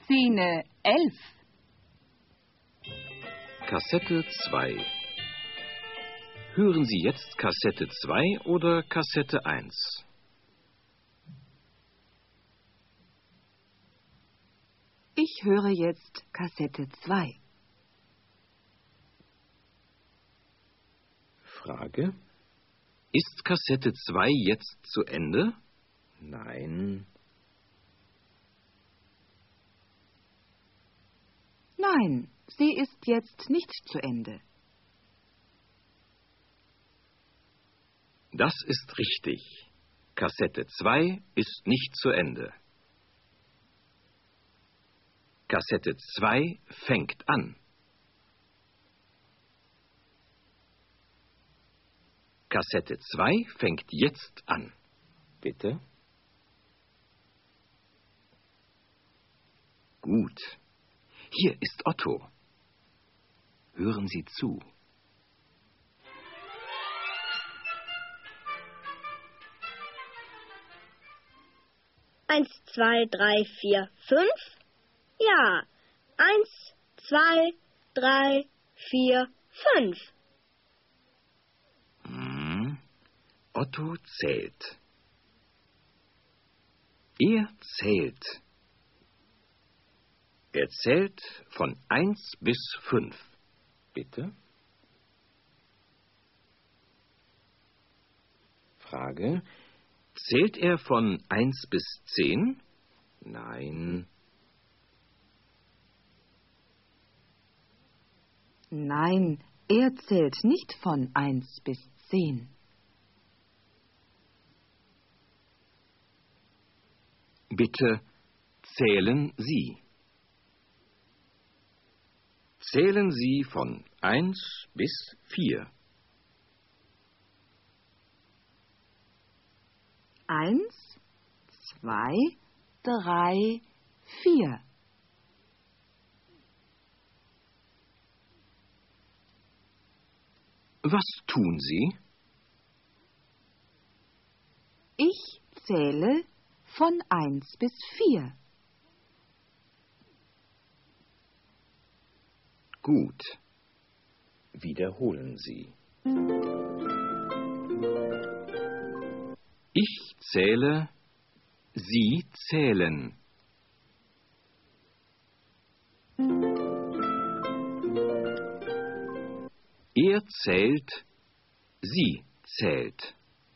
Szene 11. Kassette 2. Hören Sie jetzt Kassette 2 oder Kassette 1? Ich höre jetzt Kassette 2. Frage: Ist Kassette 2 jetzt zu Ende? Nein. Nein, sie ist jetzt nicht zu Ende. Das ist richtig. Kassette 2 ist nicht zu Ende. Kassette 2 fängt an. Kassette 2 fängt jetzt an. Bitte? Gut. Hier ist Otto. Hören Sie zu. Eins, zwei, drei, vier, fünf? Ja. 1, 2, 3, 4, 5. Otto zählt. Er zählt. Er zählt von 1 bis 5. Bitte? Frage: Zählt er von 1 bis 10? Nein. Nein, er zählt nicht von 1 bis 10. Bitte zählen Sie. Zählen Sie von 1 bis 4. 1, 2, 3, 4. Was tun Sie? Ich zähle von 1 bis 4. Gut. Wiederholen Sie. Ich zähle, Sie zählen. Er zählt, sie zählt.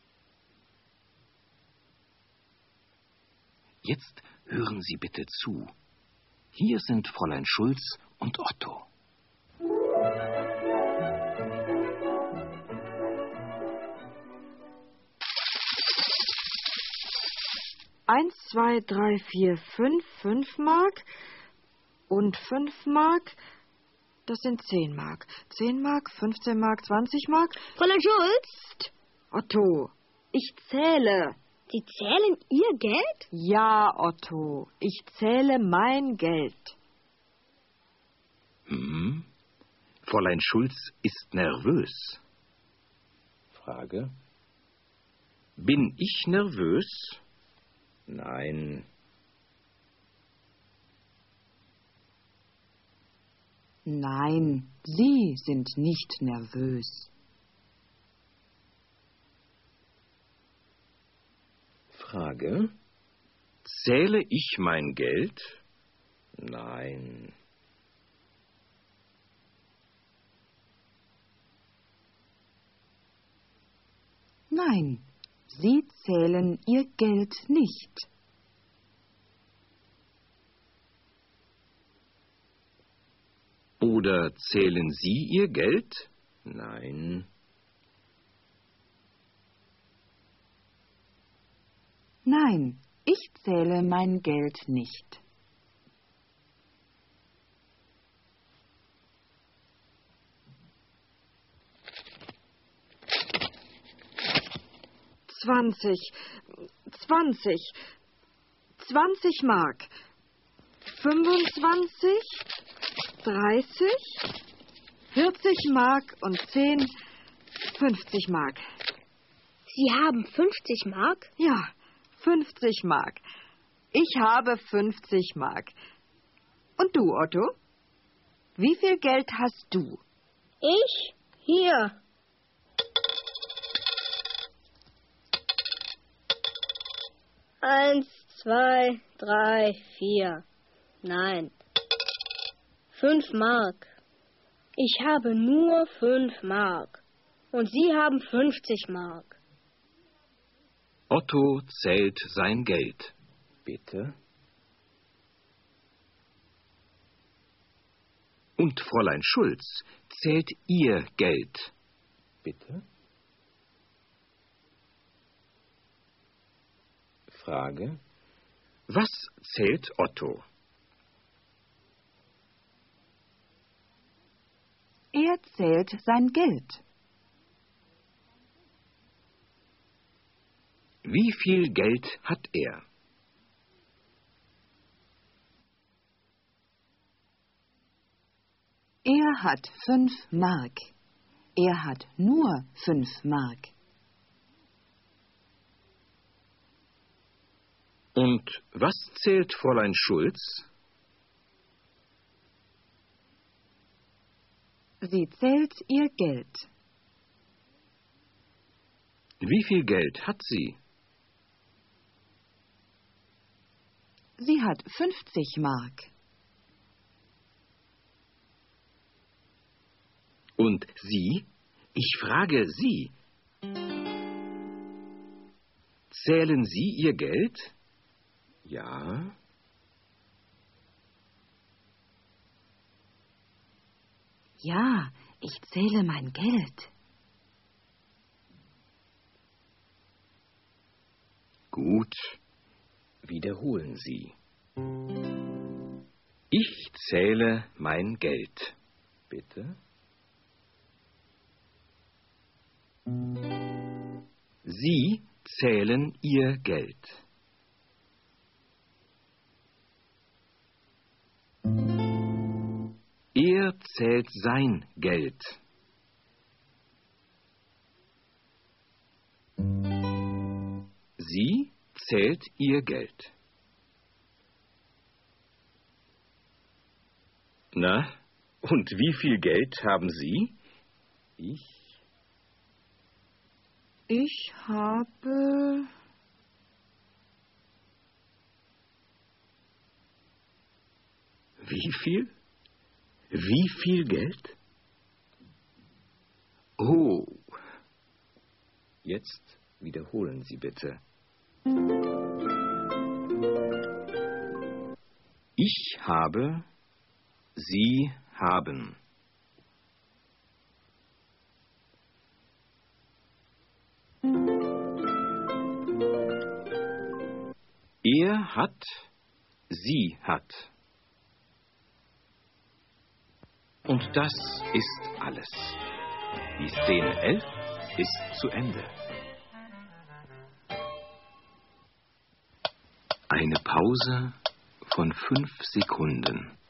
Jetzt hören Sie bitte zu. Hier sind Fräulein Schulz und Otto. Eins, zwei, drei, vier, 5 Mark und 5 Mark. Das sind 10 Mark. 10 Mark, 15 Mark, 20 Mark. Fräulein Schulz? Otto, ich zähle. Sie zählen Ihr Geld? Ja, Otto, ich zähle mein Geld. Fräulein Schulz ist nervös. Frage: Bin ich nervös? Nein. Nein, Sie sind nicht nervös. Frage: Zähle ich mein Geld? Nein. Nein, Sie zählen Ihr Geld nicht. Oder zählen Sie Ihr Geld? Nein. Nein, ich zähle mein Geld nicht. Zwanzig Mark. 25, 30, 40 Mark und 10, 50 Mark. Sie haben 50 Mark? Ja, 50 Mark. Ich habe 50 Mark. Und du, Otto? Wie viel Geld hast du? Ich? Hier. Eins, zwei, drei, vier. Nein. 5 Mark. Ich habe nur 5 Mark. Und Sie haben 50 Mark. Otto zählt sein Geld. Bitte? Und Fräulein Schulz zählt ihr Geld. Bitte? Frage? Was zählt Otto? Er zählt sein Geld. Wie viel Geld hat er? Er hat 5 Mark. Er hat nur 5 Mark. Und was zählt Fräulein Schulz? Sie zählt ihr Geld. Wie viel Geld hat sie? Sie hat 50 Mark. Und Sie? Ich frage Sie. Zählen Sie Ihr Geld? Ja? Ja, ich zähle mein Geld. Gut. Wiederholen Sie. Ich zähle mein Geld. Bitte? Sie zählen Ihr Geld. Er zählt sein Geld. Sie zählt ihr Geld. Na, und wie viel Geld haben Sie? Ich habe... Wie viel? Wie viel Geld? Oh. Jetzt wiederholen Sie bitte. Ich habe, Sie haben. Er hat, sie hat. Und das ist alles. Die Szene 11 ist zu Ende. Eine Pause von 5 Sekunden.